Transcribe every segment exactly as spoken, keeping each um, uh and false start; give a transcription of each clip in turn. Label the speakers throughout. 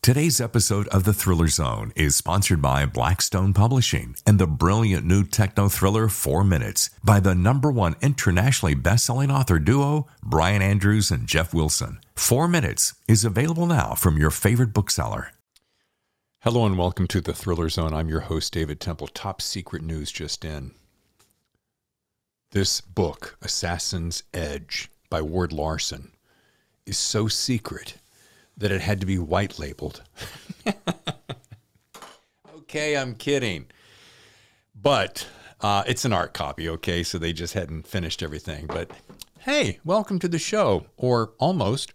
Speaker 1: Today's episode of The Thriller Zone is sponsored by Blackstone Publishing and the brilliant new techno thriller Four Minutes by the number one internationally best-selling author duo, Brian Andrews and Jeff Wilson. Four Minutes is available now from your favorite bookseller.
Speaker 2: Hello and welcome to The Thriller Zone. I'm your host, David Temple. Top secret news just in. This book, Assassin's Edge by Ward Larson, is so secret that it had to be white labeled. Okay, I'm kidding. But uh, it's an art copy, okay? So they just hadn't finished everything. But hey, welcome to the show, or almost.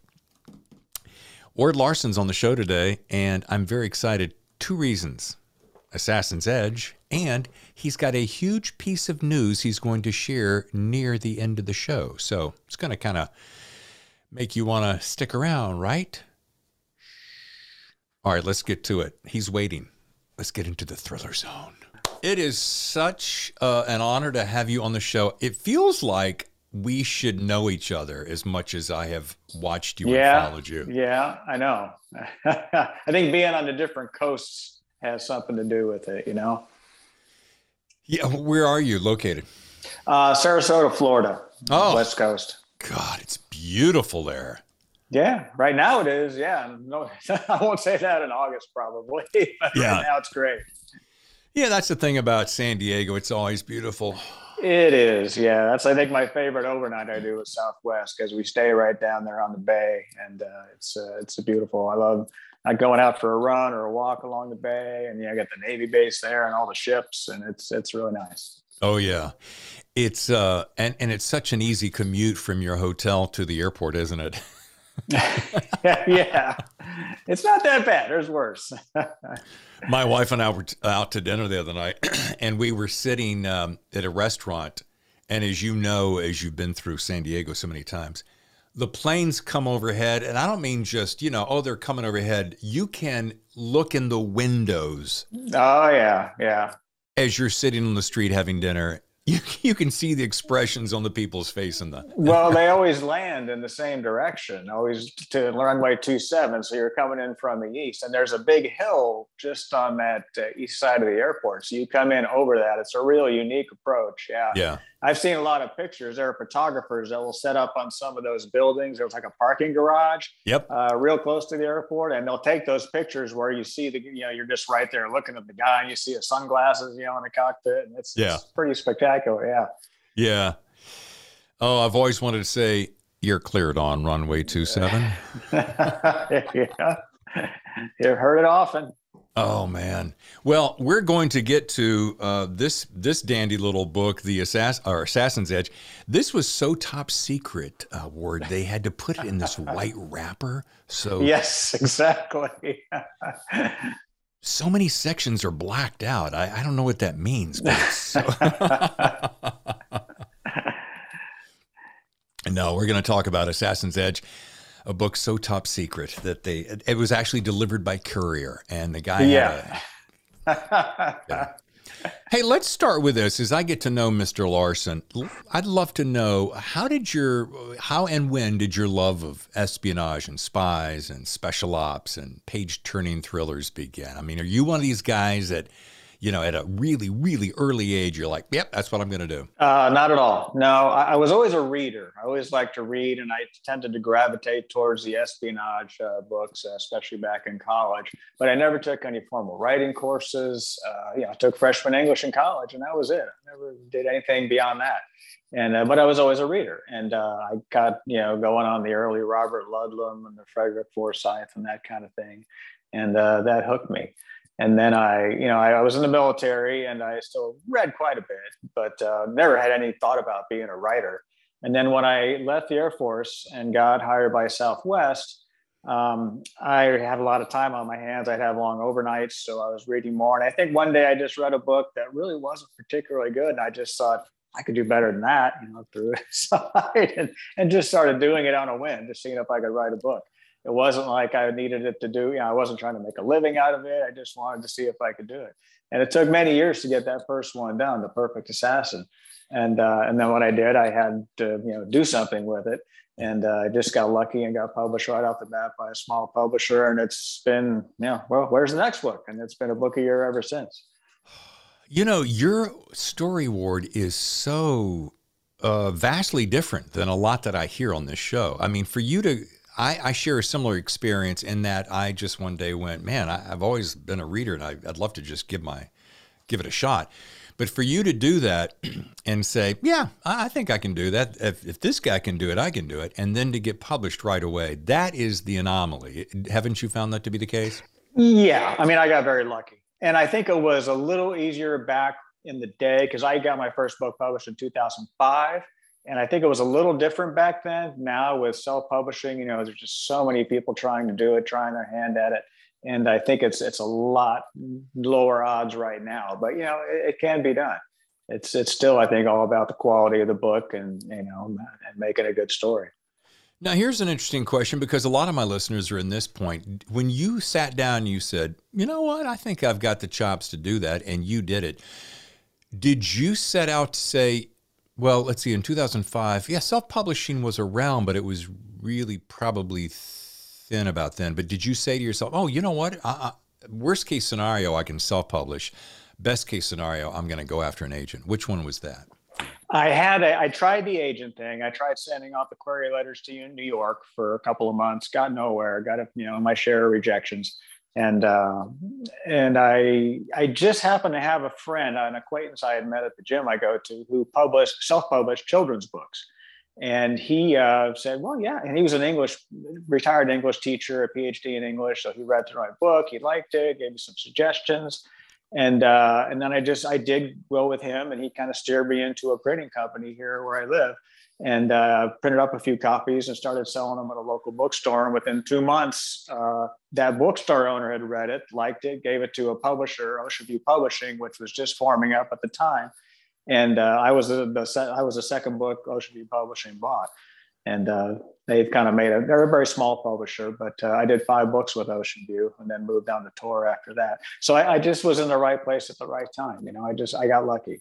Speaker 2: Ward Larson's on the show today, and I'm very excited. Two reasons. Assassin's Edge, and he's got a huge piece of news he's going to share near the end of the show. So it's going to kind of make you want to stick around, right? All right, let's get to it. He's waiting. Let's get into the Thriller Zone. It is such uh, an honor to have you on the show. It feels like we should know each other as much as I have watched you
Speaker 3: yeah,
Speaker 2: and followed you.
Speaker 3: Yeah, I know. I think being on the different coasts has something to do with it, you know?
Speaker 2: Yeah, where are you located?
Speaker 3: Uh, Sarasota, Florida,
Speaker 2: oh,
Speaker 3: West Coast.
Speaker 2: God, it's beautiful there.
Speaker 3: Yeah, right now it is. Yeah, no, I won't say that in August probably. But
Speaker 2: yeah.
Speaker 3: Right now it's great.
Speaker 2: Yeah, that's the thing about San Diego. It's always beautiful.
Speaker 3: It is. Yeah, that's I think my favorite overnight I do is Southwest because we stay right down there on the bay, and uh, it's uh, it's beautiful. I love like going out for a run or a walk along the bay, and yeah, I got the Navy base there and all the ships, and it's it's really nice.
Speaker 2: Oh yeah, it's uh and and it's such an easy commute from your hotel to the airport, isn't it?
Speaker 3: Yeah, it's not that bad. There's worse.
Speaker 2: My wife and I were t- out to dinner the other night, and we were sitting um, at a restaurant. And as you know, as you've been through San Diego so many times, the planes come overhead. And I don't mean just, you know, oh, they're coming overhead. You can look in the windows.
Speaker 3: Oh, yeah, yeah.
Speaker 2: As you're sitting on the street having dinner. You you can see the expressions on the people's face in the.
Speaker 3: Well, they always land in the same direction, always to runway two seven. So you're coming in from the east, and there's a big hill just on that uh, east side of the airport. So you come in over that. It's a real unique approach. Yeah.
Speaker 2: Yeah.
Speaker 3: I've seen a lot of pictures. There are photographers that will set up on some of those buildings. There's like a parking garage,
Speaker 2: yep,
Speaker 3: uh, real close to the airport, and they'll take those pictures where you see the, you know, you're just right there looking at the guy, and you see his sunglasses, you know, in the cockpit, and it's,
Speaker 2: yeah.
Speaker 3: it's pretty spectacular. Yeah.
Speaker 2: Yeah. Oh, I've always wanted to say you're cleared on runway two seven.
Speaker 3: Yeah. You've heard it often.
Speaker 2: Oh man! Well, we're going to get to uh, this this dandy little book, the Assass- or Assassin's Edge. This was so top secret, uh, Ward. They had to put it in this white wrapper. So
Speaker 3: yes, exactly.
Speaker 2: So many sections are blacked out. I, I don't know what that means. But it's so... No, we're going to talk about Assassin's Edge. A book so top secret that they, it was actually delivered by courier, and the guy
Speaker 3: yeah.
Speaker 2: had a, yeah. Hey, let's start with this. As I get to know Mister Larson, I'd love to know, how did your, how and when did your love of espionage and spies and special ops and page-turning thrillers begin? I mean, are you one of these guys that, you know, at a really, really early age, you're like, yep, that's what I'm going to do?
Speaker 3: Uh, not at all. No, I, I was always a reader. I always liked to read, and I tended to gravitate towards the espionage uh, books, uh, especially back in college. But I never took any formal writing courses. Uh, you know, I took freshman English in college, and that was it. I never did anything beyond that. And uh, but I was always a reader, and uh, I got, you know, going on the early Robert Ludlum and the Frederick Forsyth and that kind of thing, and uh, that hooked me. And then I, you know, I, I was in the military, and I still read quite a bit, but uh, never had any thought about being a writer. And then when I left the Air Force and got hired by Southwest, um, I had a lot of time on my hands. I'd have long overnights, so I was reading more. And I think one day I just read a book that really wasn't particularly good, and I just thought I could do better than that, you know, threw it aside and, and just started doing it on a whim, just seeing if I could write a book. It wasn't like I needed it to do, you know, I wasn't trying to make a living out of it. I just wanted to see if I could do it. And it took many years to get that first one done, The Perfect Assassin. And uh, and then when I did, I had to, you know, do something with it. And uh, I just got lucky and got published right off the bat by a small publisher. And it's been, yeah, well, where's the next book? And it's been a book a year ever since.
Speaker 2: You know, your story, Ward, is so uh, vastly different than a lot that I hear on this show. I mean, for you to, I, I share a similar experience in that I just one day went, man, I, I've always been a reader and I, I'd love to just give my, give it a shot. But for you to do that and say, yeah, I think I can do that. If, if this guy can do it, I can do it. And then to get published right away, that is the anomaly. Haven't you found that to be the case?
Speaker 3: Yeah. I mean, I got very lucky. And I think it was a little easier back in the day because I got my first book published in two thousand five. And I think it was a little different back then. Now with self-publishing, you know, there's just so many people trying to do it, trying their hand at it. And I think it's it's a lot lower odds right now, but you know it, it can be done. It's it's still, I think, all about the quality of the book and you know and making a good story.
Speaker 2: Now, here's an interesting question because a lot of my listeners are in this point. When you sat down, and you said, "You know what? I think I've got the chops to do that," and you did it. Did you set out to say, "Well, let's see, in two thousand five, yeah, self-publishing was around, but it was really probably." Thin about then, but did you say to yourself, oh, you know what? I, I, worst case scenario, I can self-publish. Best case scenario, I'm going to go after an agent. Which one was that?
Speaker 3: I had, a, I tried the agent thing. I tried sending off the query letters to you in New York for a couple of months, got nowhere, got a, you know, my share of rejections. And, uh, and I, I just happened to have a friend, an acquaintance I had met at the gym I go to who published, self-published children's books. And he uh, said, well, yeah. And he was an English, retired English teacher, a P H D in English. So he read through my book. He liked it, gave me some suggestions. And uh, and then I just, I did well with him. And he kind of steered me into a printing company here where I live. And uh, printed up a few copies and started selling them at a local bookstore. And within two months, uh, that bookstore owner had read it, liked it, gave it to a publisher, Ocean View Publishing, which was just forming up at the time. And uh, I was the, the I was the second book Ocean View Publishing bought, and uh, they've kind of made a they're a very small publisher, but uh, I did five books with Ocean View, and then moved on to Tor after that. So I, I just was in the right place at the right time. You know, I just I got lucky.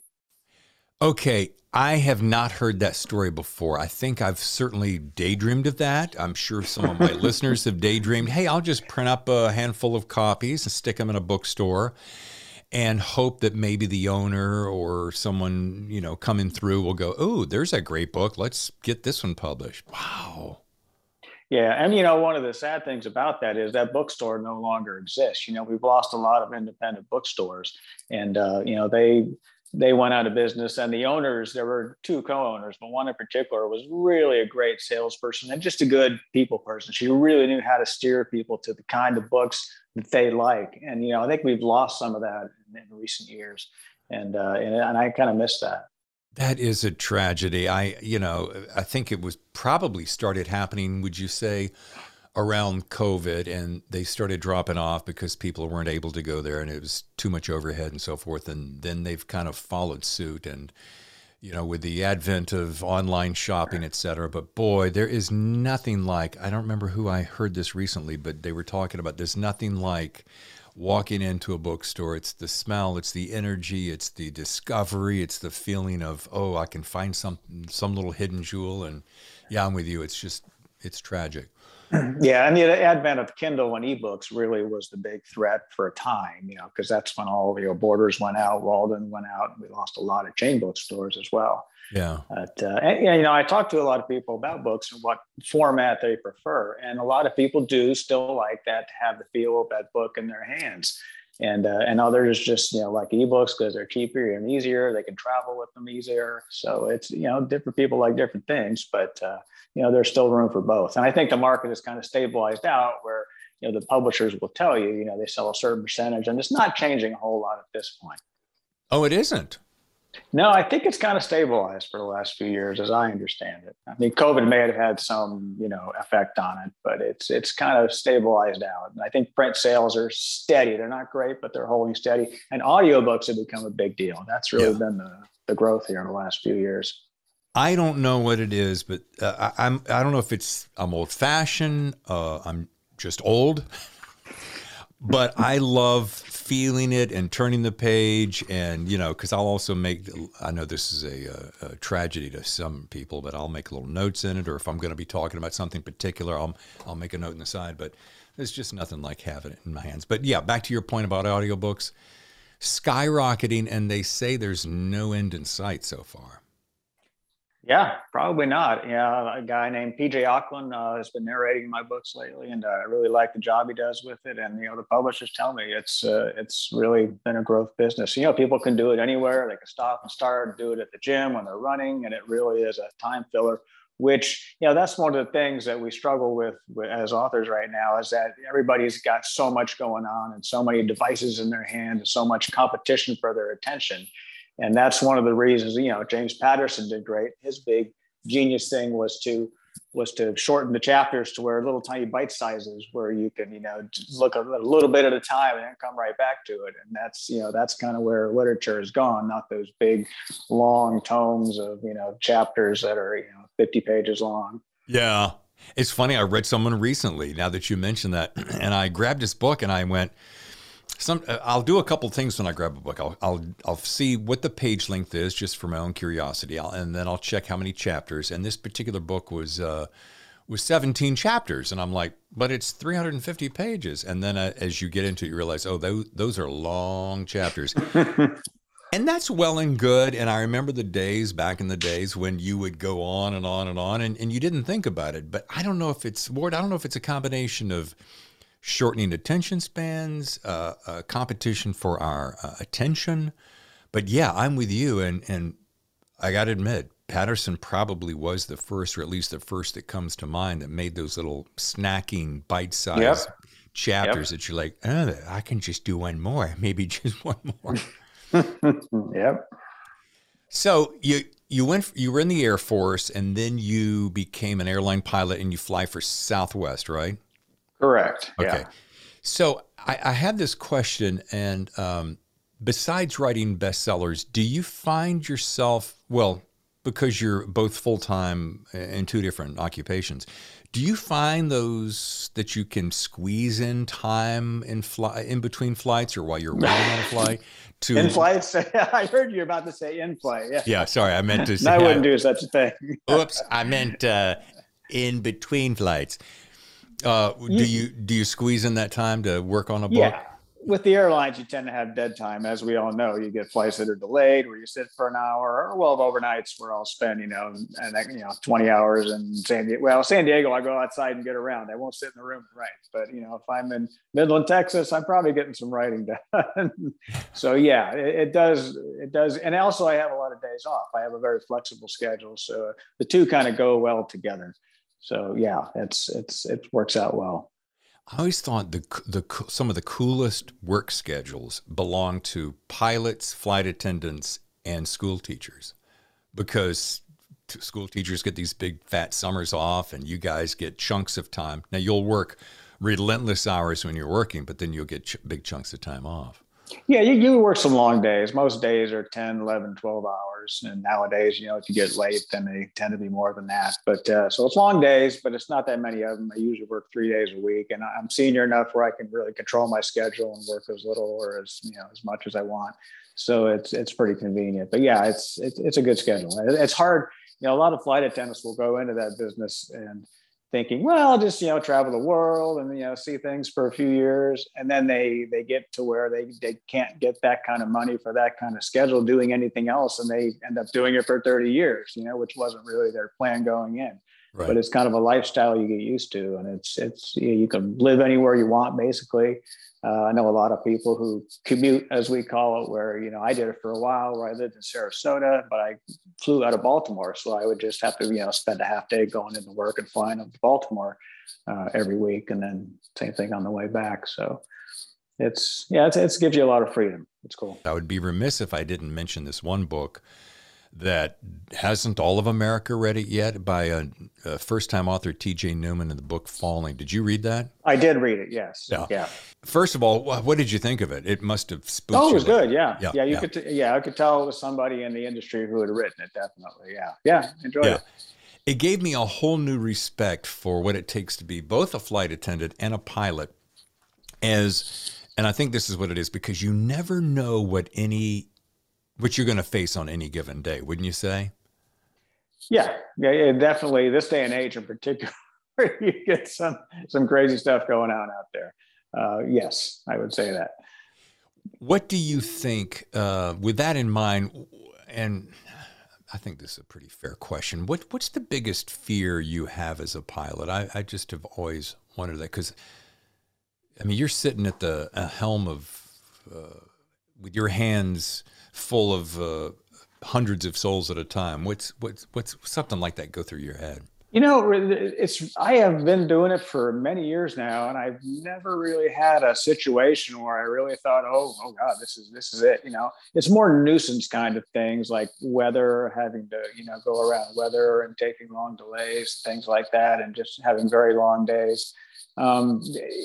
Speaker 2: Okay, I have not heard that story before. I think I've certainly daydreamed of that. I'm sure some of my listeners have daydreamed. Hey, I'll just print up a handful of copies and stick them in a bookstore. And hope that maybe the owner or someone, you know, coming through will go, oh, there's a great book. Let's get this one published. Wow.
Speaker 3: Yeah. And, you know, one of the sad things about that is that bookstore no longer exists. You know, we've lost a lot of independent bookstores and, uh, you know, they they went out of business and the owners, there were two co-owners, but one in particular was really a great salesperson and just a good people person. She really knew how to steer people to the kind of books that they like. And, you know, I think we've lost some of that in, in recent years. And, uh, and, and I kind of miss that.
Speaker 2: That is a tragedy. I, you know, I think it was probably started happening, would you say, around COVID, and they started dropping off because people weren't able to go there and it was too much overhead and so forth. And then they've kind of followed suit and, you know, with the advent of online shopping, et cetera. But boy, there is nothing like, I don't remember who I heard this recently, but they were talking about there's nothing like walking into a bookstore. It's the smell, it's the energy, it's the discovery, it's the feeling of, oh, I can find some, some little hidden jewel. And yeah, I'm with you. It's just, it's tragic.
Speaker 3: Yeah, and the advent of Kindle and ebooks really was the big threat for a time, you know, because that's when all you know Borders went out, Walden went out, and we lost a lot of chain bookstores as well.
Speaker 2: Yeah.
Speaker 3: But, uh, and, you know, I talked to a lot of people about books and what format they prefer, and a lot of people do still like that to have the feel of that book in their hands. And uh, and others just, you know, like ebooks because they're cheaper and easier. They can travel with them easier. So it's, you know, different people like different things, but, uh, you know, there's still room for both. And I think the market is kind of stabilized out where, you know, the publishers will tell you, you know, they sell a certain percentage and it's not changing a whole lot at this point.
Speaker 2: Oh, it isn't?
Speaker 3: No, I think it's kind of stabilized for the last few years, as I understand it. I mean, COVID may have had some, you know, effect on it, but it's it's kind of stabilized out. And I think print sales are steady. They're not great, but they're holding steady. And audiobooks have become a big deal. That's really yeah. been the, the growth here in the last few years.
Speaker 2: I don't know what it is, but uh, I, I'm I don't know if it's I'm old fashioned. Uh, I'm just old, but I love feeling it and turning the page, and you know, because I'll also make. I know this is a, a, a tragedy to some people, but I'll make little notes in it, or if I'm going to be talking about something particular, I'll I'll make a note in the side. But there's just nothing like having it in my hands. But yeah, back to your point about audiobooks, skyrocketing, and they say there's no end in sight so far.
Speaker 3: Yeah, probably not. Yeah, a guy named P J Auckland uh, has been narrating my books lately, and uh, I really like the job he does with it. And you know, the publishers tell me it's uh, it's really been a growth business. You know, people can do it anywhere. They can stop and start, do it at the gym when they're running, and it really is a time filler. Which, you know, that's one of the things that we struggle with, with as authors right now, is that everybody's got so much going on and so many devices in their hand and so much competition for their attention. And that's one of the reasons, you know, James Patterson did great. His big genius thing was to was to shorten the chapters to where little tiny bite sizes where you can, you know, look a little bit at a time and then come right back to it. And that's, you know, that's kind of where literature has gone, not those big, long tomes of, you know, chapters that are, you know, fifty pages long.
Speaker 2: Yeah. It's funny. I read someone recently, now that you mentioned that, and I grabbed this book and I went, Some, I'll do a couple things when I grab a book. I'll, I'll I'll see what the page length is, just for my own curiosity, I'll, and then I'll check how many chapters. And this particular book was uh, was seventeen chapters, and I'm like, but it's three hundred fifty pages. And then uh, as you get into it, you realize, oh, those those are long chapters, and that's well and good. And I remember the days back in the days when you would go on and on and on, and, and you didn't think about it. But I don't know if it's Ward. I don't know if it's a combination of shortening attention spans, uh, uh, competition for our uh, attention. But yeah, I'm with you. And, and I got to admit, Patterson probably was the first, or at least the first that comes to mind, that made those little snacking bite-sized
Speaker 3: Yep.
Speaker 2: chapters
Speaker 3: Yep.
Speaker 2: that you're like, oh, I can just do one more, maybe just one more.
Speaker 3: Yep.
Speaker 2: So you you went you were in the Air Force, and then you became an airline pilot, and you fly for Southwest, right?
Speaker 3: Correct.
Speaker 2: Okay.
Speaker 3: Yeah.
Speaker 2: So I, I had this question, and um, besides writing bestsellers, do you find yourself, well, because you're both full-time in two different occupations, do you find those that you can squeeze in time in fly in between flights, or while you're waiting on a flight? To
Speaker 3: In flights? I heard you about to say in flight. Yeah.
Speaker 2: Yeah, sorry, I meant to say.
Speaker 3: I wouldn't do such a thing.
Speaker 2: Oops, I meant uh, in between flights. Uh, do you do you squeeze in that time to work on a book?
Speaker 3: Yeah. With the airlines, you tend to have dead time. As we all know, you get flights that are delayed where you sit for an hour, or well, overnights where I'll spend, you know, and you know, twenty hours in San Diego. Well, San Diego, I go outside and get around. I won't sit in the room and write. But, you know, if I'm in Midland, Texas, I'm probably getting some writing done. So, yeah, it, it does. It does. And also I have a lot of days off. I have a very flexible schedule. So the two kind of go well together. So, yeah, it's it's it works out well.
Speaker 2: I always thought the the some of the coolest work schedules belong to pilots, flight attendants, and school teachers, because t- school teachers get these big fat summers off, and you guys get chunks of time. Now you'll work relentless hours when you're working, but then you'll get ch- big chunks of time off.
Speaker 3: Yeah, you, you work some long days. Most days are ten, eleven, twelve hours. And nowadays, you know, if you get late, then they tend to be more than that. But uh, so it's long days, but it's not that many of them. I usually work three days a week, and I'm senior enough where I can really control my schedule and work as little or as, you know, as much as I want. So it's it's pretty convenient. But yeah, it's it's, it's a good schedule. It's hard. You know, a lot of flight attendants will go into that business and thinking, well, I'll just, you know, travel the world and, you know, see things for a few years. And then they they get to where they, they can't get that kind of money for that kind of schedule doing anything else. And they end up doing it for thirty years, you know, which wasn't really their plan going in. Right. But it's kind of a lifestyle you get used to. And it's, it's you know, you can live anywhere you want, basically. Uh, I know a lot of people who commute, as we call it, where, you know, I did it for a while where I lived in Sarasota, but I flew out of Baltimore. So I would just have to, you know, spend a half day going into work and flying up to Baltimore uh, every week. And then same thing on the way back. So it's, yeah, it's, it gives you a lot of freedom. It's cool.
Speaker 2: I would be remiss if I didn't mention this one book that hasn't all of America read it yet, by a, a first-time author, T J Newman, in the book Falling. Did you read that?
Speaker 3: I did read it, yes.
Speaker 2: Yeah.
Speaker 3: yeah.
Speaker 2: First of all, what did you think of it? It must have spooked you.
Speaker 3: Oh, it was
Speaker 2: like,
Speaker 3: good, yeah. Yeah, yeah you
Speaker 2: yeah.
Speaker 3: could t- yeah, I could tell it was somebody in the industry who had written it, definitely, yeah. Yeah, enjoyed
Speaker 2: yeah.
Speaker 3: it.
Speaker 2: It gave me a whole new respect for what it takes to be both a flight attendant and a pilot, as And I think this is what it is, because you never know what any what you're going to face on any given day, wouldn't you say?
Speaker 3: Yeah, yeah, yeah, definitely. This day and age in particular, you get some some crazy stuff going on out there. Uh, yes, I would say that.
Speaker 2: What do you think, uh, with that in mind, and I think this is a pretty fair question, what what's the biggest fear you have as a pilot? I, I just have always wondered that, because, I mean, you're sitting at the uh, helm of, uh, with your hands full of uh, hundreds of souls at a time. What's, what's, what's something like that go through your head?
Speaker 3: You know, it's, I have been doing it for many years now, and I've never really had a situation where I really thought, oh, oh God, this is, this is it. You know, it's more nuisance kind of things like weather, having to, you know, go around weather and taking long delays, things like that, and just having very long days. Um,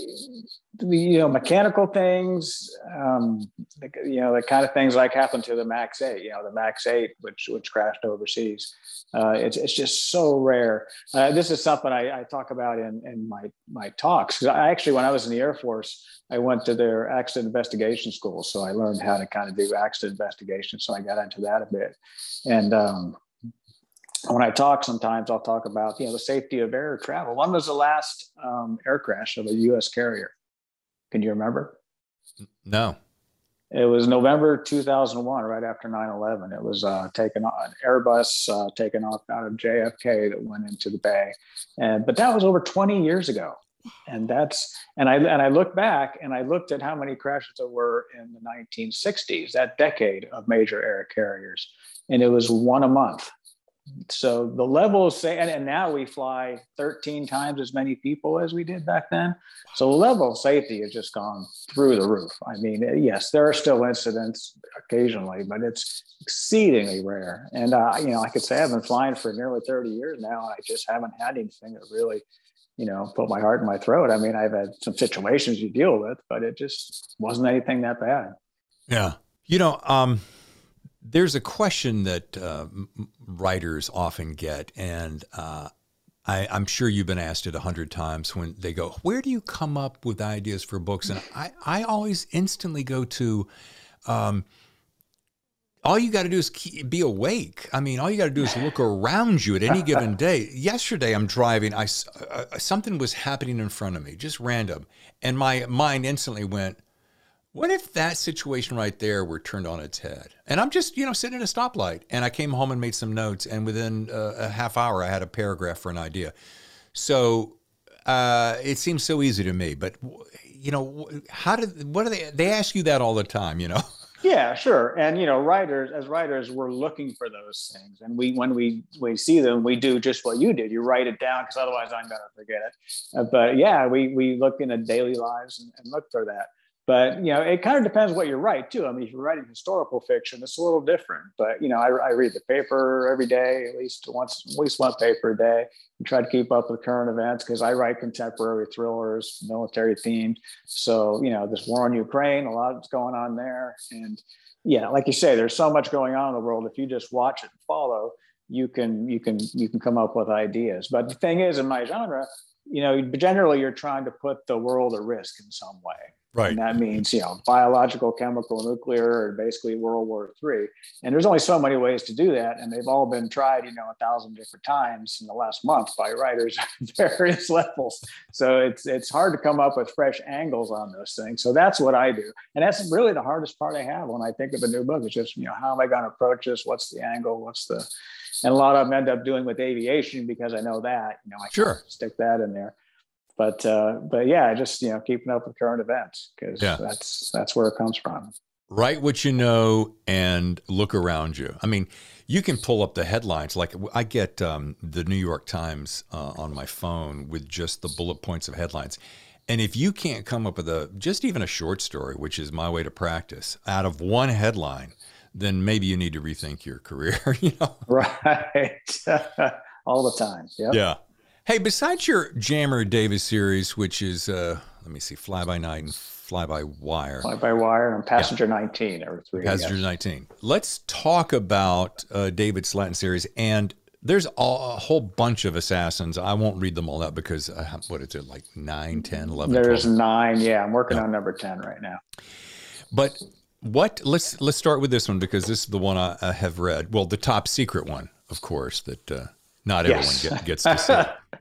Speaker 3: the, you know, mechanical things, um, the, you know, the kind of things like happened to the Max eight, you know, the Max eight, which, which crashed overseas. Uh, it's, it's just so rare. Uh, this is something I, I talk about in, in my, my talks. Cause I actually, when I was in the Air Force, I went to their accident investigation school. So I learned how to kind of do accident investigation. So I got into that a bit. And, um, when I talk, sometimes I'll talk about, you know, the safety of air travel. When was the last um, air crash of a U S carrier? Can you remember?
Speaker 2: No.
Speaker 3: It was November two thousand one, right after nine eleven. It was uh, taken on an Airbus uh, taken off out of J F K that went into the Bay, and but that was over twenty years ago. And that's and I and I look back and I looked at how many crashes there were in the nineteen sixties, that decade of major air carriers, and it was one a month. So the levels say, and, and now we fly thirteen times as many people as we did back then. So the level of safety has just gone through the roof. I mean, yes, there are still incidents occasionally, but it's exceedingly rare. And, uh, you know, I could say I've been flying for nearly thirty years now, and I just haven't had anything that really, you know, put my heart in my throat. I mean, I've had some situations you deal with, but it just wasn't anything that bad.
Speaker 2: Yeah. You know, um, there's a question that uh, writers often get, and uh, I, I'm sure you've been asked it a hundred times when they go, where do you come up with ideas for books? And I, I always instantly go to, um, all you got to do is keep, be awake. I mean, all you got to do is look around you at any given day. Yesterday, I'm driving. I, uh, something was happening in front of me, just random. And my mind instantly went, what if that situation right there were turned on its head? And I'm just, you know, sitting at a stoplight, and I came home and made some notes, and within uh, a half hour, I had a paragraph for an idea. So uh, it seems so easy to me, but you know, how did, what do they, they ask you that all the time, you know?
Speaker 3: Yeah, sure. And, you know, writers, as writers, we're looking for those things. And we, when we, we see them, we do just what you did. You write it down, because otherwise I'm going to forget it. Uh, but yeah, we, we look in the daily lives and, and look for that. But, you know, it kind of depends what you write, too. I mean, if you're writing historical fiction, it's a little different. But, you know, I, I read the paper every day, at least once, at least one paper a day, and try to keep up with current events, because I write contemporary thrillers, military themed. So, you know, this war in Ukraine, a lot is going on there. And, yeah, like you say, there's so much going on in the world. If you just watch it and follow, you can, you can, you can come up with ideas. But the thing is, in my genre, you know, generally you're trying to put the world at risk in some way.
Speaker 2: Right.
Speaker 3: And that means, you know, biological, chemical, nuclear, or basically World War Three. And there's only so many ways to do that. And they've all been tried, you know, a thousand different times in the last month by writers at various levels. So it's it's hard to come up with fresh angles on those things. So that's what I do. And that's really the hardest part I have when I think of a new book. It's just, you know, how am I going to approach this? What's the angle? What's the, and a lot of them end up doing with aviation, because I know that, you know, I
Speaker 2: sure.
Speaker 3: can stick that in there. But uh, but yeah, just, you know, keeping up with current events, because
Speaker 2: yeah.
Speaker 3: that's that's where it comes from.
Speaker 2: Write what you know and look around you. I mean, you can pull up the headlines. Like I get um, the New York Times uh, on my phone with just the bullet points of headlines. And if you can't come up with a just even a short story, which is my way to practice, out of one headline, then maybe you need to rethink your career. You know,
Speaker 3: right? All the time. Yep.
Speaker 2: Yeah. Hey, besides your Jammer Davis series, which is, uh, let me see, Fly By Night and Fly By Wire.
Speaker 3: Fly By Wire and Passenger yeah. nineteen, every three.
Speaker 2: Passenger yes. nineteen. Let's talk about uh, David Slatton series and There's a, a whole bunch of assassins. I won't read them all out because uh, what is it, like nine, ten, eleven,
Speaker 3: There's
Speaker 2: twelve?
Speaker 3: nine. Yeah, I'm working
Speaker 2: Yeah.
Speaker 3: on number ten right now.
Speaker 2: But what? Let's let's start with this one because this is the one I, I have read. Well, the top secret one, of course, that uh, not everyone
Speaker 3: Yes.
Speaker 2: get, gets to see.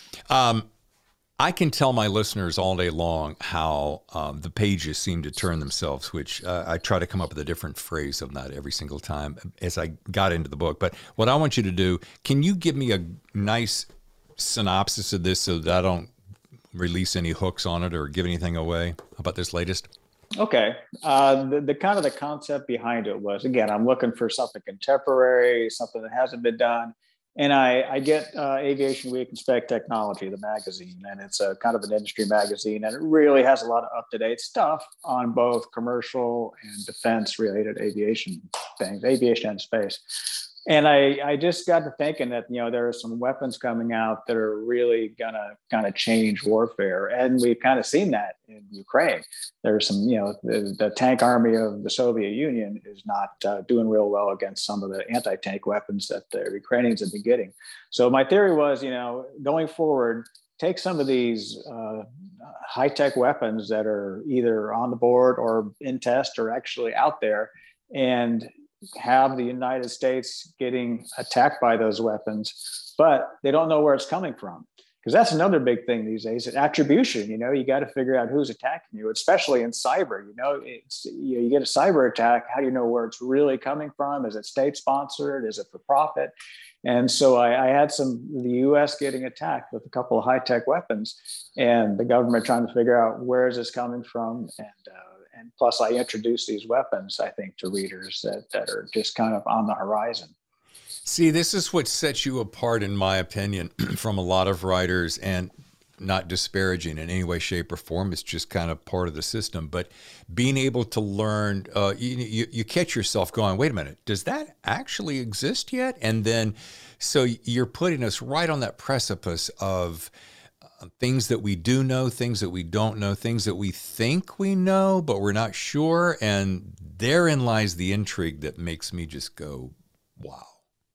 Speaker 2: Um, I can tell my listeners all day long how um, the pages seem to turn themselves, which uh, I try to come up with a different phrase of that every single time as I got into the book. But what I want you to do, can you give me a nice synopsis of this so that I don't release any hooks on it or give anything away? How about this latest?
Speaker 3: Okay. Uh, the, the kind of the concept behind it was, again, I'm looking for something contemporary, something that hasn't been done. And I, I get uh, Aviation Week and Spec Technology, the magazine, and it's a kind of an industry magazine, and it really has a lot of up-to-date stuff on both commercial and defense-related aviation things, aviation and space. And I, I just got to thinking that, you know, there are some weapons coming out that are really gonna kind of change warfare. And we've kind of seen that in Ukraine. There's some, you know, the, the tank army of the Soviet Union is not uh, doing real well against some of the anti-tank weapons that the Ukrainians have been getting. So my theory was, you know, going forward, take some of these uh, high-tech weapons that are either on the board or in test or actually out there, and have the United States getting attacked by those weapons, but they don't know where it's coming from. Because that's another big thing these days, attribution. You know, you got to figure out who's attacking you, especially in cyber. You know, it's, you know, you get a cyber attack. How do you know where it's really coming from? Is it state sponsored? Is it for profit? And so I, I had some, the U S getting attacked with a couple of high-tech weapons, and the government trying to figure out where is this coming from. And, uh, and plus I introduced these weapons, I think, to readers that, that are just kind of on the horizon.
Speaker 2: See, this is what sets you apart, in my opinion, from a lot of writers, and not disparaging in any way, shape, or form. It's just kind of part of the system. But being able to learn, uh, you, you, you catch yourself going, wait a minute, does that actually exist yet? And then, so you're putting us right on that precipice of uh, things that we do know, things that we don't know, things that we think we know, but we're not sure. And therein lies the intrigue that makes me just go, wow.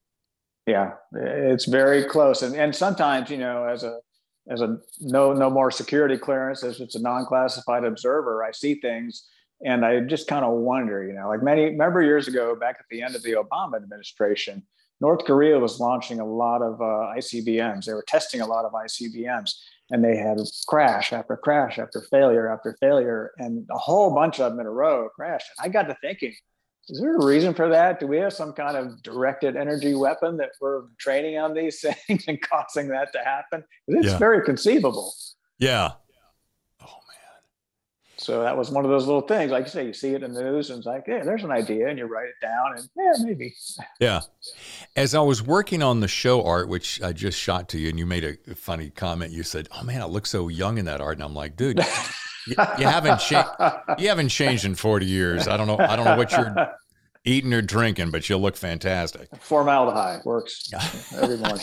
Speaker 3: Yeah, it's very close. And and sometimes, you know, as a as a no no more security clearance, as it's a non-classified observer, I see things and I just kind of wonder, you know, like many, remember years ago, back at the end of the Obama administration, North Korea was launching a lot of uh, I C B Ms. They were testing a lot of I C B Ms, and they had crash after crash after failure after failure, and a whole bunch of them in a row crashed. And I got to thinking, is there a reason for that? Do we have some kind of directed energy weapon that we're training on these things and causing that to happen? It's
Speaker 2: Yeah.
Speaker 3: very conceivable.
Speaker 2: Yeah. Oh, man.
Speaker 3: So that was one of those little things. Like you say, you see it in the news and it's like, yeah, there's an idea, and you write it down and yeah, maybe.
Speaker 2: Yeah. As I was working on the show art, which I just shot to you, and you made a funny comment. You said, oh, man, I look so young in that art. And I'm like, dude, you, you haven't changed. You haven't changed in forty years. I don't know. I don't know what you're eating or drinking, but you look fantastic.
Speaker 3: Formaldehyde works every morning.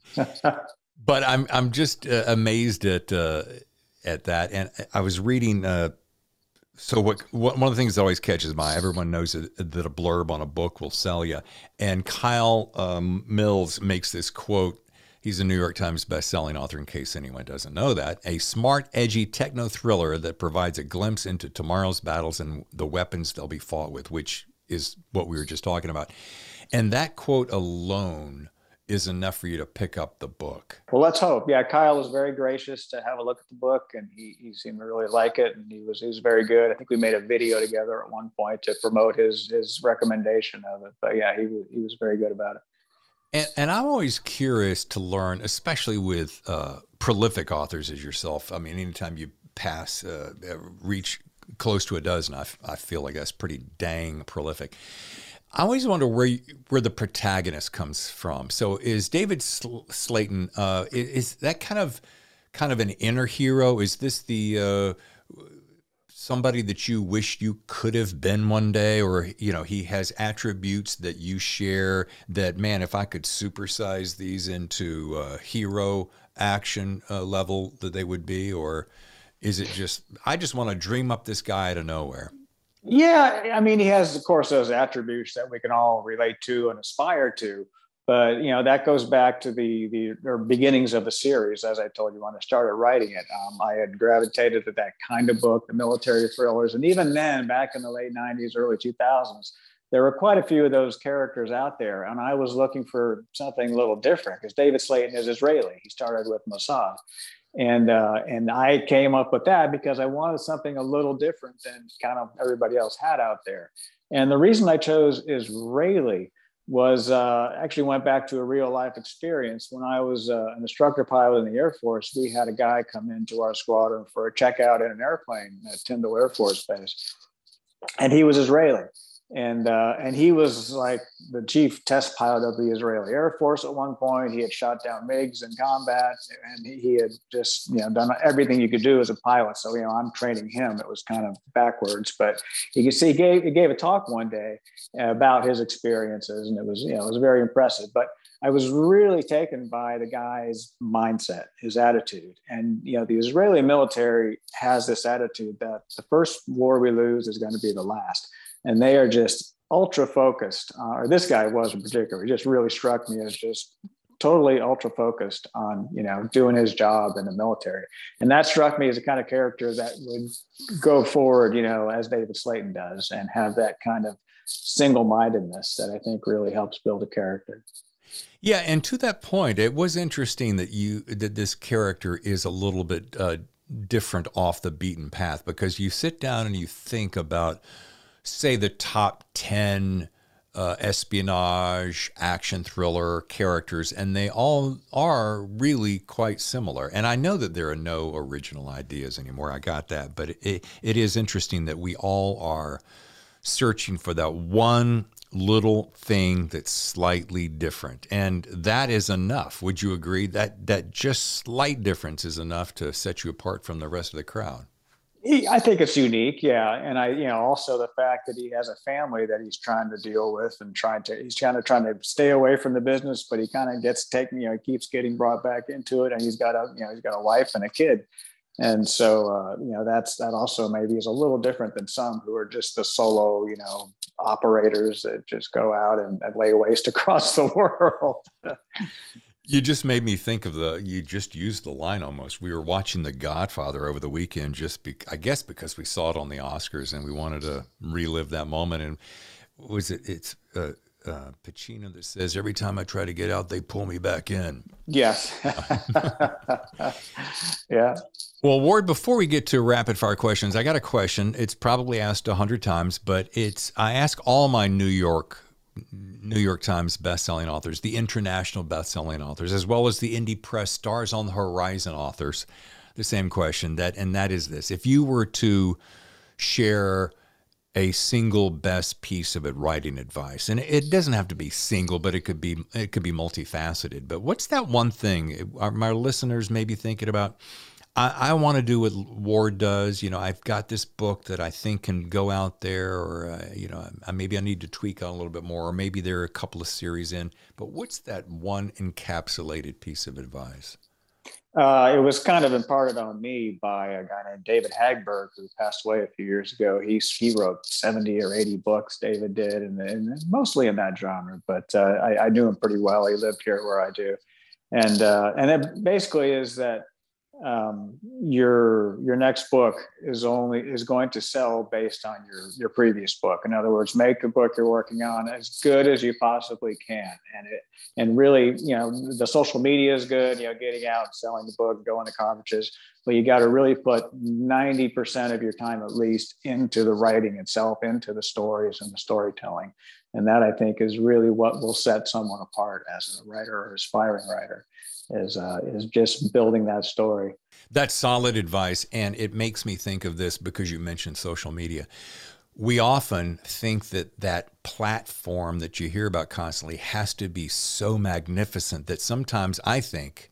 Speaker 2: But I'm I'm just uh, amazed at uh, at that. And I was reading. Uh, so what, what one of the things that always catches my eye, everyone knows that, that a blurb on a book will sell you. And Kyle um, Mills makes this quote. He's a New York Times bestselling author, in case anyone doesn't know that. A smart, edgy techno thriller that provides a glimpse into tomorrow's battles and the weapons they'll be fought with, which is what we were just talking about. And that quote alone is enough for you to pick up the book.
Speaker 3: Well, let's hope. Yeah, Kyle was very gracious to have a look at the book, and he, he seemed to really like it, and he was he was very good. I think we made a video together at one point to promote his his recommendation of it. But yeah, he he was very good about it.
Speaker 2: And, and I'm always curious to learn, especially with uh, prolific authors as yourself. I mean, anytime you pass, uh, reach close to a dozen, I, I feel like that's pretty dang prolific. I always wonder where you, where the protagonist comes from. So is David Sl- Slayton, uh, is, is that kind of kind of an inner hero? Is this the uh, somebody that you wish you could have been one day, or, you know, he has attributes that you share that, man, if I could supersize these into uh, hero action uh, level that they would be? Or is it just, I just want to dream up this guy out of nowhere?
Speaker 3: Yeah, I mean, he has, of course, those attributes that we can all relate to and aspire to. But, you know, that goes back to the, the or beginnings of the series, as I told you when I started writing it. Um, I had gravitated to that kind of book, the military thrillers. And even then, back in the late nineties, early two thousands, there were quite a few of those characters out there. And I was looking for something a little different because David Slayton is Israeli. He started with Mossad. And uh, and I came up with that because I wanted something a little different than kind of everybody else had out there. And the reason I chose Israeli was uh, actually went back to a real life experience. When I was uh, an instructor pilot in the Air Force, we had a guy come into our squadron for a checkout in an airplane at Tyndall Air Force Base. And he was Israeli. And uh, and he was like the chief test pilot of the Israeli Air Force at one point. He had shot down MiGs in combat, and he, he had just you know done everything you could do as a pilot. So you know I'm training him. It was kind of backwards, but you can see he gave he gave a talk one day about his experiences, and it was you know it was very impressive. But I was really taken by the guy's mindset, his attitude, and you know the Israeli military has this attitude that the first war we lose is going to be the last. And they are just ultra focused, uh, or this guy was in particular. He just really struck me as just totally ultra focused on, you know, doing his job in the military. And that struck me as a kind of character that would go forward, you know, as David Slayton does, and have that kind of single-mindedness that I think really helps build a character.
Speaker 2: Yeah, and to that point, it was interesting that you that this character is a little bit uh, different off the beaten path, because you sit down and you think about, say, the top ten uh, espionage, action thriller characters, and they all are really quite similar. And I know that there are no original ideas anymore. I got that. But it, it is interesting that we all are searching for that one little thing that's slightly different. And that is enough. Would you agree that that just slight difference is enough to set you apart from the rest of the crowd?
Speaker 3: He, I think it's unique, yeah, and I, you know, also the fact that he has a family that he's trying to deal with and trying to, he's kind of trying to stay away from the business, but he kind of gets taken, you know, he keeps getting brought back into it, and he's got a, you know, he's got a wife and a kid, and so, uh, you know, that's that also maybe is a little different than some who are just the solo, you know, operators that just go out and, and lay waste across the world.
Speaker 2: You just made me think of the, you just used the line almost. We were watching The Godfather over the weekend, just be, I guess because we saw it on the Oscars and we wanted to relive that moment. And was it, it's uh, uh, Pacino that says, every time I try to get out, they pull me back in.
Speaker 3: Yes. Yeah.
Speaker 2: Well, Ward, before we get to rapid fire questions, I got a question. It's probably asked a hundred times, but it's, I ask all my New York New York Times bestselling authors, the international bestselling authors, as well as the indie press stars on the horizon authors, the same question, that, and that is this: if you were to share a single best piece of writing advice, and it doesn't have to be single, but it could be, it could be multifaceted, but what's that one thing are my listeners maybe thinking about? I, I want to do what Ward does. You know, I've got this book that I think can go out there, or, uh, you know, maybe I need to tweak on a little bit more, or maybe there are a couple of series in. But what's that one encapsulated piece of advice?
Speaker 3: Uh, it was kind of imparted on me by a guy named David Hagberg, who passed away a few years ago. He's, he wrote seventy or eighty books, David did, and, and mostly in that genre. But uh, I, I knew him pretty well. He lived here where I do. And, uh, and it basically is that um, your your next book is only is going to sell based on your your previous book. In other words, make the book you're working on as good as you possibly can, and it and really, you know, the social media is good, you know, getting out, selling the book, going to conferences, but you got to really put ninety percent of your time at least into the writing itself, into the stories and the storytelling. And that, I think, is really what will set someone apart as a writer or aspiring writer, is uh, is just building that story.
Speaker 2: That's solid advice. And it makes me think of this because you mentioned social media. We often think that that platform that you hear about constantly has to be so magnificent that sometimes I think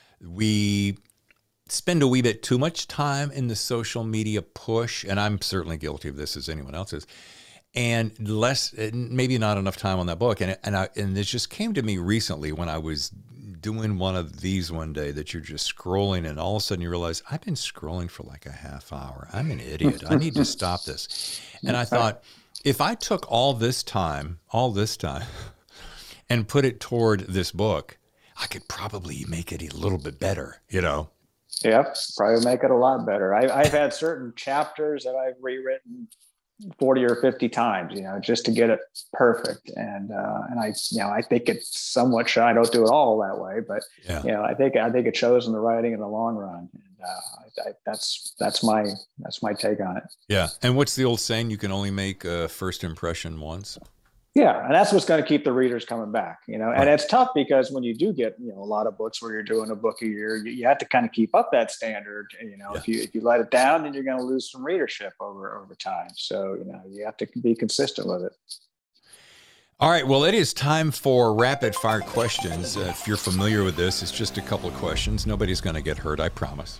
Speaker 2: we spend a wee bit too much time in the social media push. And I'm certainly guilty of this, as anyone else is. And less, maybe not enough time on that book. And and I, and this just came to me recently when I was doing one of these one day, that you're just scrolling and all of a sudden you realize, I've been scrolling for like a half hour. I'm an idiot. I need to stop this. And I thought, if I took all this time, all this time, and put it toward this book, I could probably make it a little bit better, you know?
Speaker 3: Yep, probably make it a lot better. I, I've had certain chapters that I've rewritten forty or fifty times, you know, just to get it perfect. And, uh, and I, you know, I think it's somewhat shy. I don't do it all that way, but,
Speaker 2: yeah.
Speaker 3: you know, I think, I think it shows in the writing in the long run. And, uh, I, I, that's, that's my, that's my take on it.
Speaker 2: Yeah. And what's the old saying? You can only make a first impression once.
Speaker 3: Yeah, and that's what's going to keep the readers coming back, you know. And
Speaker 2: right.
Speaker 3: it's tough because when you do get, you know, a lot of books where you're doing a book a year, you, you have to kind of keep up that standard. You know,
Speaker 2: yeah.
Speaker 3: if you if you let it down, then you're going to lose some readership over over time. So, you know, you have to be consistent with it.
Speaker 2: All right. Well, it is time for rapid fire questions. Uh, if you're familiar with this, it's just a couple of questions. Nobody's going to get hurt, I promise.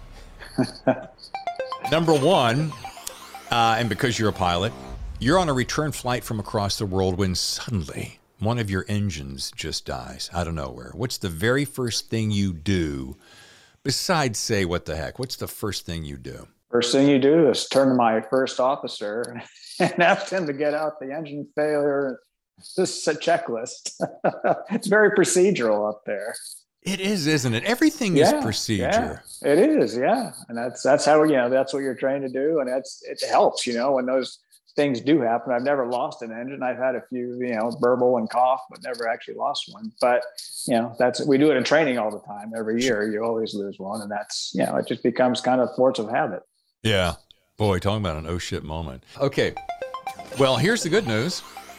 Speaker 2: Number one, uh, and because you're a pilot, you're on a return flight from across the world when suddenly one of your engines just dies out of nowhere. What's the very first thing you do besides say, what the heck? What's the first thing you do?
Speaker 3: First thing you do is turn to my first officer and ask him to get out the engine failure. This is a checklist. It's very procedural up there.
Speaker 2: It is, isn't it? Everything
Speaker 3: yeah,
Speaker 2: is procedure.
Speaker 3: Yeah, it is, yeah. And that's that's how, you know, that's what you're trained to do. And that's it helps, you know, when those things do happen. I've never lost an engine. I've had a few, you know, burble and cough, but never actually lost one. But, you know, that's, we do it in training all the time. Every year, you always lose one. And that's, you know, it just becomes kind of force of habit.
Speaker 2: Yeah. Boy, talking about an oh shit moment. Okay. Well, here's the good news.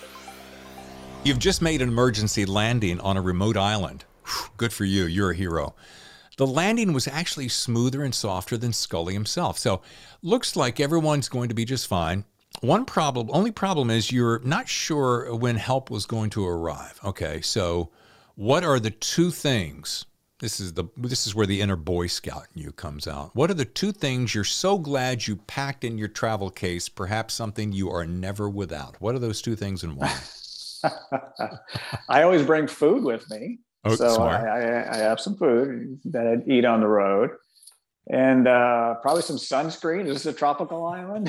Speaker 2: You've just made an emergency landing on a remote island. Whew, good for you. You're a hero. The landing was actually smoother and softer than Scully himself. So looks like everyone's going to be just fine. One problem, only problem is you're not sure when help was going to arrive. Okay, so what are the two things? This is the this is where the inner Boy Scout in you comes out. What are the two things you're so glad you packed in your travel case? Perhaps something you are never without. What are those two things and why?
Speaker 3: I always bring food with me,
Speaker 2: oh,
Speaker 3: so
Speaker 2: smart.
Speaker 3: I, I, I have some food that I eat on the road. And uh, probably some sunscreen. Is this a tropical island?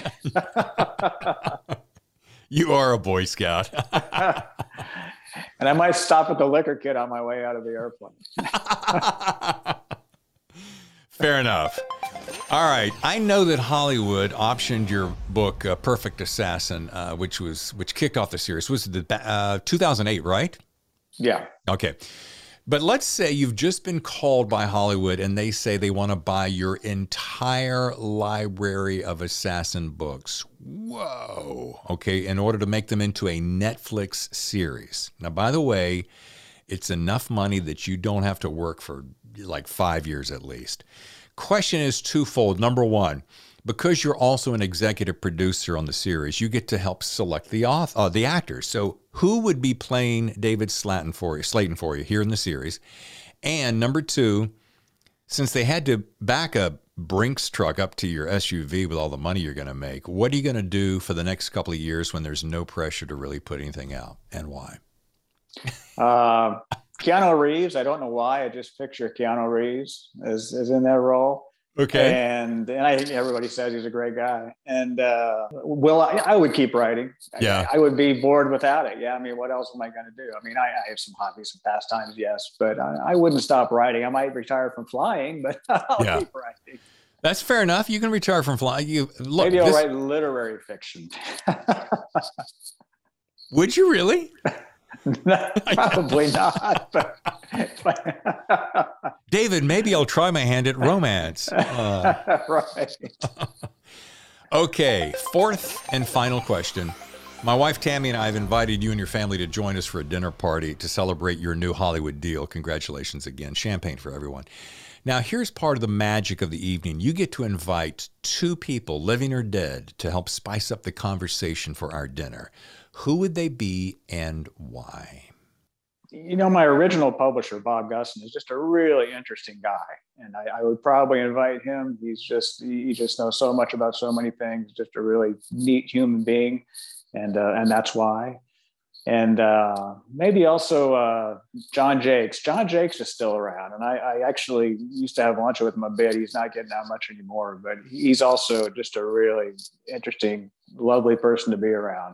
Speaker 2: You are a Boy Scout.
Speaker 3: And I might stop at the liquor kit on my way out of the airplane.
Speaker 2: Fair enough. All right. I know that Hollywood optioned your book, uh, Perfect Assassin, uh, which was which kicked off the series. Was it the, uh, two thousand eight, right?
Speaker 3: Yeah.
Speaker 2: Okay. But let's say you've just been called by Hollywood and they say they want to buy your entire library of assassin books. Whoa. Okay. In order to make them into a Netflix series. Now, by the way, it's enough money that you don't have to work for like five years at least. Question is twofold. Number one, because you're also an executive producer on the series, you get to help select the author, uh, the actors. So who would be playing David Slayton for you, Slayton for you here in the series? And number two, since they had to back a Brinks truck up to your S U V with all the money you're going to make, what are you going to do for the next couple of years when there's no pressure to really put anything out, and why?
Speaker 3: Uh, Keanu Reeves. I don't know why. I just picture Keanu Reeves as, as in that role.
Speaker 2: Okay.
Speaker 3: And and I think everybody says he's a great guy. And uh, will I, I would keep writing.
Speaker 2: Yeah.
Speaker 3: I, I would be bored without it. Yeah. I mean, what else am I going to do? I mean, I, I have some hobbies and pastimes, yes, but I, I wouldn't stop writing. I might retire from flying, but I'll
Speaker 2: yeah.
Speaker 3: keep writing.
Speaker 2: That's fair enough. You can retire from flying. You look.
Speaker 3: Maybe I'll
Speaker 2: this,
Speaker 3: write literary fiction.
Speaker 2: Would you really?
Speaker 3: No, probably not. But, but
Speaker 2: David, maybe I'll try my hand at romance. Uh,
Speaker 3: right.
Speaker 2: Okay, fourth and final question. My wife Tammy and I have invited you and your family to join us for a dinner party to celebrate your new Hollywood deal. Congratulations again. Champagne for everyone. Now, here's part of the magic of the evening. You get to invite two people, living or dead, to help spice up the conversation for our dinner. Who would they be and why?
Speaker 3: You know, my original publisher, Bob Gusson, is just a really interesting guy. And I, I would probably invite him. He's just, he just knows so much about so many things, just a really neat human being. And, uh, and that's why. And uh, maybe also uh, John Jakes. John Jakes is still around. And I, I actually used to have lunch with him a bit. He's not getting out much anymore, but he's also just a really interesting, lovely person to be around.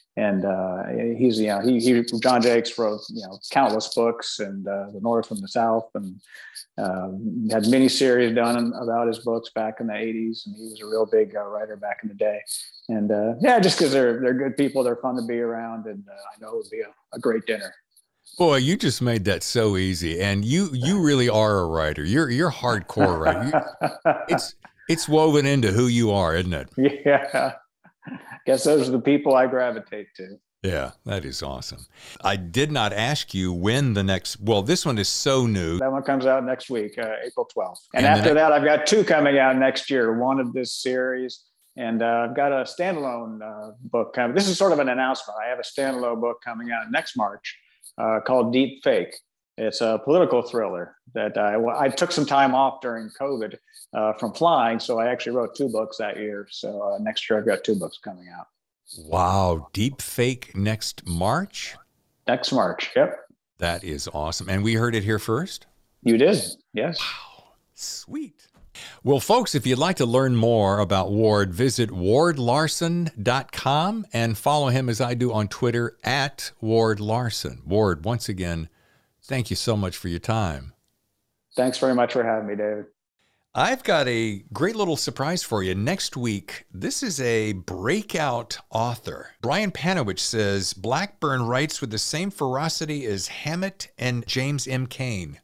Speaker 3: And uh, he's, you know, he, he, John Jakes wrote, you know, countless books, and uh, the North and the South, and uh, had miniseries done about his books back in the eighties. And he was a real big uh, writer back in the day. And uh, yeah, just because they're they're good people, they're fun to be around, and uh, I know it would be a, a great dinner.
Speaker 2: Boy, you just made that so easy, and you you really are a writer. You're you're hardcore, right? You, it's it's woven into who you are, isn't it?
Speaker 3: Yeah. Guess those are the people I gravitate to.
Speaker 2: Yeah, that is awesome. I did not ask you when the next, well, this one is so new.
Speaker 3: That one comes out next week, uh, April twelfth. And,
Speaker 2: And
Speaker 3: after
Speaker 2: ne-
Speaker 3: that, I've got two coming out next year, one of this series. And uh, I've got a standalone uh, book coming. This is sort of an announcement. I have a standalone book coming out next March uh, called Deep Fake. It's a political thriller that I, I took some time off during COVID uh, from flying. So I actually wrote two books that year. So uh, next year, I've got two books coming out.
Speaker 2: Wow, Deep Fake next March?
Speaker 3: Next March, yep.
Speaker 2: That is awesome. And we heard it here first?
Speaker 3: You did, yes.
Speaker 2: Wow, sweet. Well, folks, if you'd like to learn more about Ward, visit ward larson dot com and follow him as I do on Twitter at Ward Larson. Ward, once again, thank you so much for your time.
Speaker 3: Thanks very much for having me, David.
Speaker 2: I've got a great little surprise for you. Next week, this is a breakout author. Brian Panowich says, Blackburn writes with the same ferocity as Hammett and James M. Cain.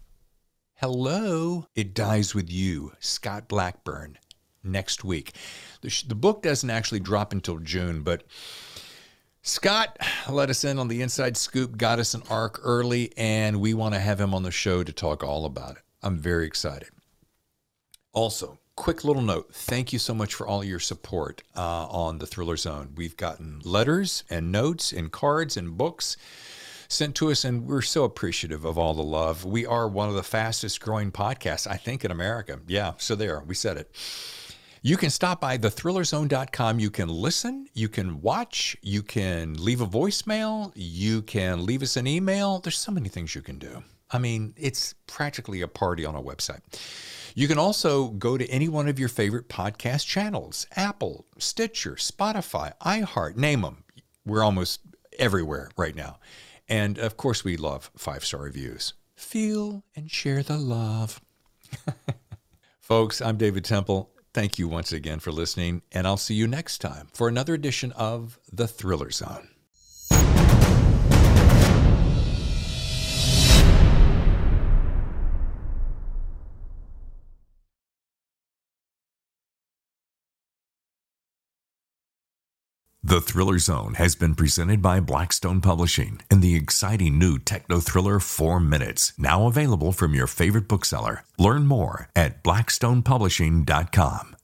Speaker 2: Hello, It Dies With You, Scott Blackburn, next week. The, sh- the book doesn't actually drop until June, but Scott let us in on the inside scoop, got us an arc early, and we want to have him on the show to talk all about it. I'm very excited. Also, quick little note. Thank you so much for all your support uh, on the Thriller Zone. We've gotten letters and notes and cards and books sent to us, and we're so appreciative of all the love. We are one of the fastest growing podcasts, I think, in America. Yeah, so there, we said it. You can stop by the thriller zone dot com. You can listen, you can watch, you can leave a voicemail, you can leave us an email. There's so many things you can do. I mean, it's practically a party on a website. You can also go to any one of your favorite podcast channels, Apple, Stitcher, Spotify, iHeart, name them. We're almost everywhere right now. And of course, we love five-star reviews. Feel and share the love. Folks, I'm David Temple. Thank you once again for listening, and I'll see you next time for another edition of The Thriller Zone.
Speaker 1: The Thriller Zone has been presented by Blackstone Publishing and the exciting new techno thriller Four Minutes, now available from your favorite bookseller. Learn more at blackstone publishing dot com.